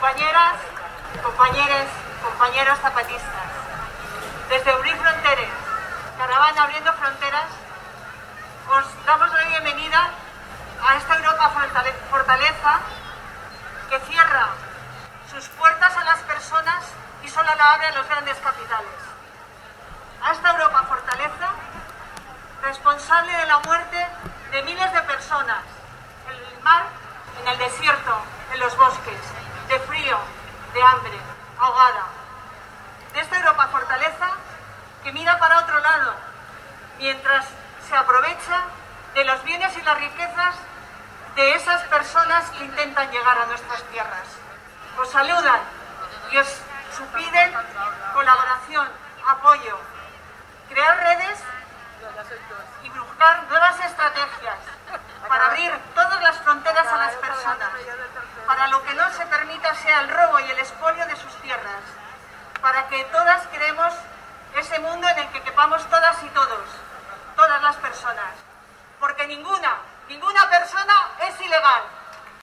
Compañeras, compañeros zapatistas, desde Obrir Fronteres, Caravana Abriendo Fronteras, os damos la bienvenida a esta Europa fortaleza que cierra sus puertas a las personas y solo la abre a los grandes capitales. A esta Europa fortaleza, responsable de la muerte de miles de personas, en el mar, en el desierto, en los bosques, de frío, de hambre, ahogada. De esta Europa fortaleza que mira para otro lado, mientras se aprovecha de los bienes y las riquezas de esas personas que intentan llegar a nuestras tierras. Os saludan y os piden colaboración, apoyo, crear redes y buscar nuevas estrategias para abrir todas las fronteras a las personas, para lo que no se permita sea el robo y el expolio de sus tierras, para que todas creemos ese mundo en el que quepamos todas y todos, todas las personas, porque ninguna persona es ilegal.